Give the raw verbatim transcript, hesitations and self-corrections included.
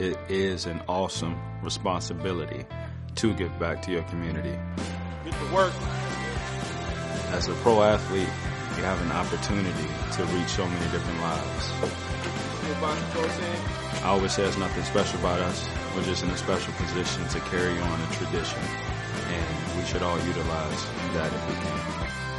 it is an awesome responsibility to give back to your community. Get to work. As a pro athlete, you have an opportunity to reach so many different lives. I always say it's nothing special about us. We're just in a special position to carry on a tradition, and we should all utilize that if we can.